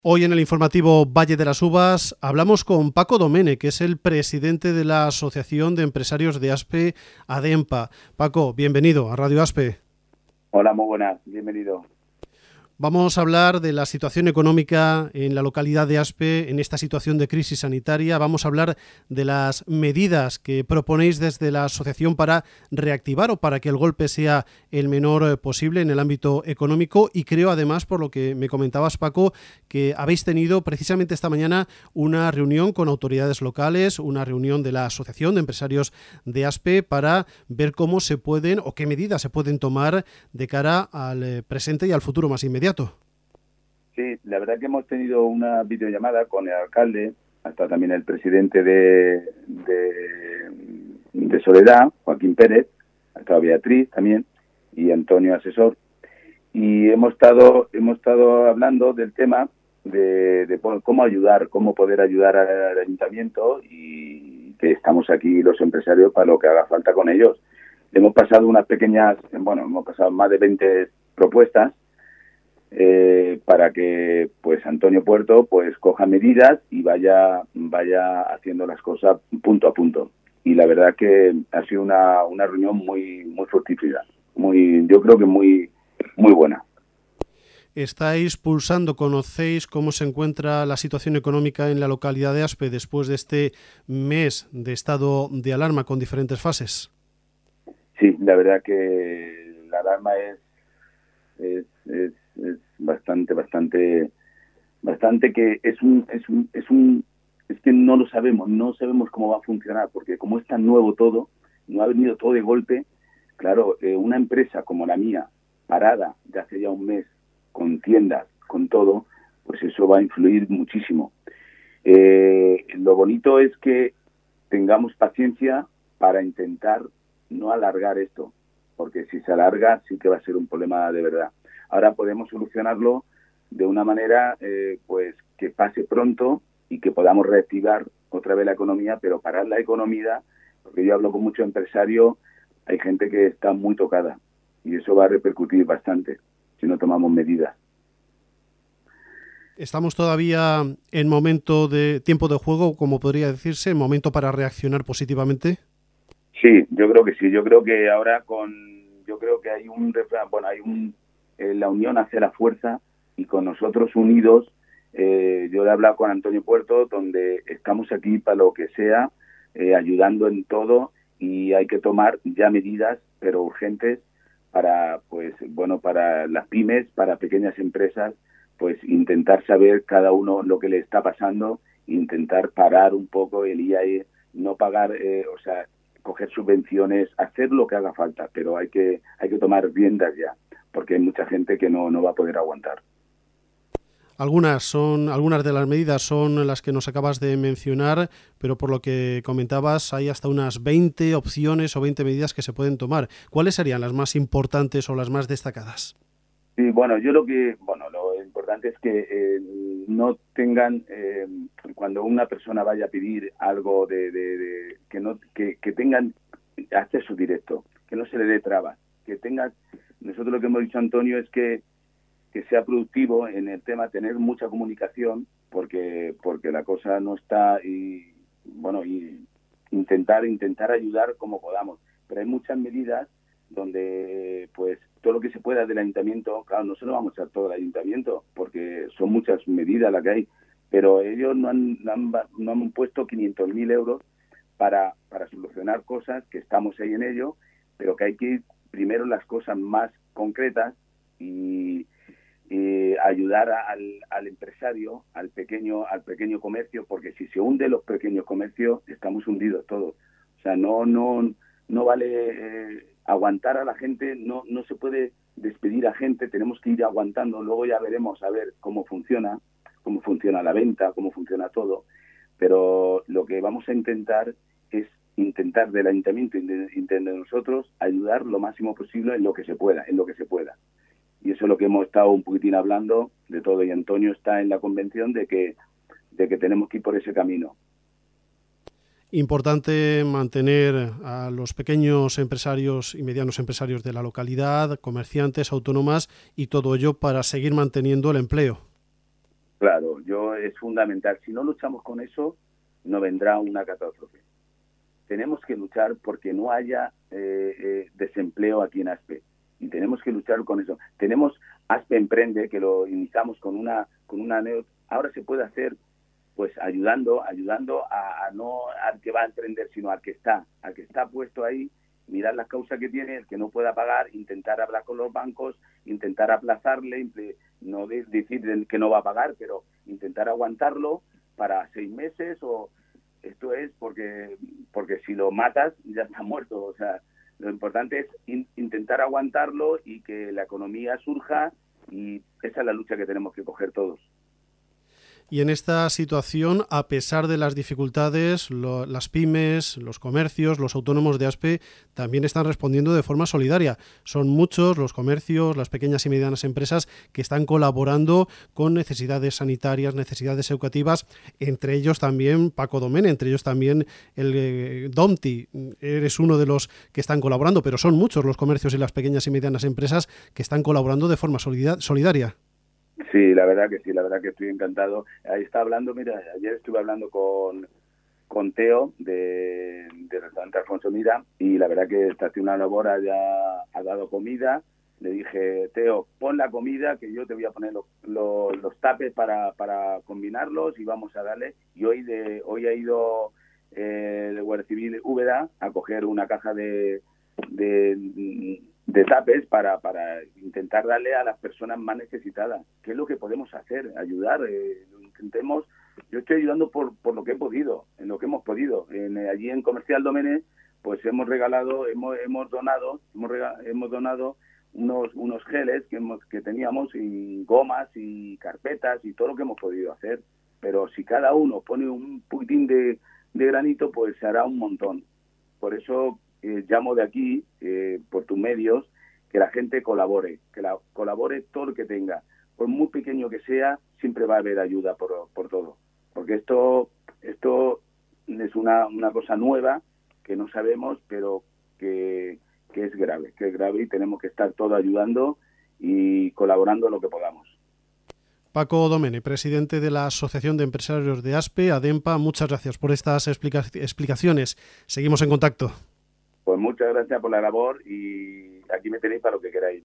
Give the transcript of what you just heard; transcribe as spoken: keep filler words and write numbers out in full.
Hoy en el informativo Valle de las Uvas hablamos con Paco Domene, que es el presidente de la Asociación de Empresarios de ASPE, ADEMPA. Paco, bienvenido a Radio ASPE. Hola, muy buenas, bienvenido. Vamos a hablar de la situación económica en la localidad de ASPE en esta situación de crisis sanitaria. Vamos a hablar de las medidas que proponéis desde la asociación para reactivar o para que el golpe sea el menor posible en el ámbito económico. Y creo, además, por lo que me comentabas, Paco, que habéis tenido precisamente esta mañana una reunión con autoridades locales, una reunión de la Asociación de Empresarios de ASPE para ver cómo se pueden o qué medidas se pueden tomar de cara al presente y al futuro más inmediato. Sí, la verdad que hemos tenido una videollamada con el alcalde, hasta también el presidente de, de, de Soledad, Joaquín Pérez, ha estado Beatriz también, y Antonio, asesor, y hemos estado hemos estado hablando del tema de, de cómo ayudar, cómo poder ayudar al ayuntamiento, y que estamos aquí los empresarios para lo que haga falta con ellos. Hemos pasado unas pequeñas, bueno, hemos pasado más de veinte propuestas, Eh, para que pues Antonio Puerto pues coja medidas y vaya vaya haciendo las cosas punto a punto, y la verdad que ha sido una, una reunión muy muy fructífera, muy yo creo que muy muy buena. Estáis pulsando, conocéis cómo se encuentra la situación económica en la localidad de ASPE después de este mes de estado de alarma con diferentes fases. Sí, la verdad que la alarma es es, es es bastante bastante bastante que es un es un es un es que no lo sabemos no sabemos cómo va a funcionar, porque como es tan nuevo todo, no ha venido todo de golpe. Claro, eh, una empresa como la mía, parada de hace ya un mes, con tiendas, con todo, pues eso va a influir muchísimo. Eh, lo bonito es que tengamos paciencia para intentar no alargar esto, porque si se alarga sí que va a ser un problema de verdad. Ahora podemos solucionarlo de una manera eh, pues que pase pronto y que podamos reactivar otra vez la economía, pero parar la economía, porque yo hablo con muchos empresarios, hay gente que está muy tocada y eso va a repercutir bastante si no tomamos medidas. ¿Estamos todavía en momento de tiempo de juego, como podría decirse, momento para reaccionar positivamente? Sí, yo creo que sí. Yo creo que ahora con, yo creo que hay un refrán, bueno, hay un, eh, la unión hace la fuerza, y con nosotros unidos, eh, yo he hablado con Antonio Puerto, donde estamos aquí para lo que sea, eh, ayudando en todo, y hay que tomar ya medidas, pero urgentes, para, pues, bueno, para las pymes, para pequeñas empresas, pues intentar saber cada uno lo que le está pasando, intentar parar un poco el I A E, no pagar, eh, o sea, coger subvenciones, hacer lo que haga falta, pero hay que hay que tomar riendas ya, porque hay mucha gente que no, no va a poder aguantar. Algunas son algunas de las medidas son las que nos acabas de mencionar, pero por lo que comentabas hay hasta unas veinte opciones o veinte medidas que se pueden tomar. ¿Cuáles serían las más importantes o las más destacadas? Sí, bueno, yo lo que, bueno, lo importante es que eh, no tengan, eh, cuando una persona vaya a pedir algo de, de, de que no, que, que tengan acceso directo, que no se le dé trabas, que tengan, nosotros lo que hemos dicho, Antonio, es que, que sea productivo en el tema, tener mucha comunicación, porque, porque la cosa no está, y bueno, y intentar, intentar ayudar como podamos, pero hay muchas medidas donde pues todo lo que se pueda del ayuntamiento, claro, no se lo vamos a echar todo al ayuntamiento, porque son muchas medidas las que hay, pero ellos no han, no han, no han puesto quinientos mil euros para, para solucionar cosas, que estamos ahí en ello, pero que hay que ir primero en las cosas más concretas y, y ayudar al, al empresario, al pequeño, al pequeño comercio, porque si se hunde los pequeños comercios, estamos hundidos todos. O sea, no, no, no vale eh, aguantar a la gente, no, no se puede despedir a gente, tenemos que ir aguantando, luego ya veremos a ver cómo funciona, cómo funciona la venta, cómo funciona todo, pero lo que vamos a intentar es intentar del ayuntamiento y de, de nosotros ayudar lo máximo posible en lo que se pueda, en lo que se pueda. Y eso es lo que hemos estado un poquitín hablando de todo, y Antonio está en la convención de que, de que tenemos que ir por ese camino. Importante mantener a los pequeños empresarios y medianos empresarios de la localidad, comerciantes, autónomas, y todo ello para seguir manteniendo el empleo. Claro, yo es fundamental. Si no luchamos con eso, no vendrá una catástrofe. Tenemos que luchar porque no haya eh, eh, desempleo aquí en ASPE. Y tenemos que luchar con eso. Tenemos ASPE Emprende, que lo iniciamos con una con una anécdota. Ahora se puede hacer pues ayudando, ayudando a, a no al que va a emprender, sino al que está, al que está puesto ahí, mirar las causas que tiene, el que no pueda pagar, intentar hablar con los bancos, intentar aplazarle, no de, decir que no va a pagar, pero intentar aguantarlo para seis meses o esto es porque porque si lo matas ya está muerto. O sea, lo importante es in, intentar aguantarlo y que la economía surja, y esa es la lucha que tenemos que coger todos. Y en esta situación, a pesar de las dificultades, lo, las pymes, los comercios, los autónomos de ASPE también están respondiendo de forma solidaria. Son muchos los comercios, las pequeñas y medianas empresas que están colaborando con necesidades sanitarias, necesidades educativas, entre ellos también Paco Domene, entre ellos también el eh, Domti. Eres uno de los que están colaborando, pero son muchos los comercios y las pequeñas y medianas empresas que están colaborando de forma solidaria. Sí, la verdad que sí, la verdad que estoy encantado. Ahí está hablando, mira, ayer estuve hablando con, con Teo de, de Restaurante Alfonso Mira, y la verdad que está haciendo una labor, ya ha dado comida. Le dije, Teo, pon la comida que yo te voy a poner los, los, los tapes para, para combinarlos y vamos a darle. Y hoy de hoy ha ido eh, el Guardia Civil Úbeda a coger una caja de... de de tapes para, para intentar darle a las personas más necesitadas. ¿Qué es lo que podemos hacer? Ayudar. Eh, intentemos. Yo estoy ayudando por, por lo que he podido, en lo que hemos podido. En, allí en Comercial Domene, pues hemos regalado, hemos, hemos donado, hemos, rega, hemos donado unos unos geles que hemos, que teníamos, y gomas y carpetas y todo lo que hemos podido hacer. Pero si cada uno pone un poquitín de, de granito, pues se hará un montón. Por eso Eh, llamo de aquí, eh, por tus medios, que la gente colabore, que la colabore todo lo que tenga. Por muy pequeño que sea, siempre va a haber ayuda por, por todo. Porque esto esto es una, una cosa nueva que no sabemos, pero que, que es grave, que es grave y tenemos que estar todos ayudando y colaborando lo que podamos. Paco Domene, presidente de la Asociación de Empresarios de ASPE, ADEMPA, muchas gracias por estas explica- explicaciones. Seguimos en contacto. Pues muchas gracias por la labor y aquí me tenéis para lo que queráis.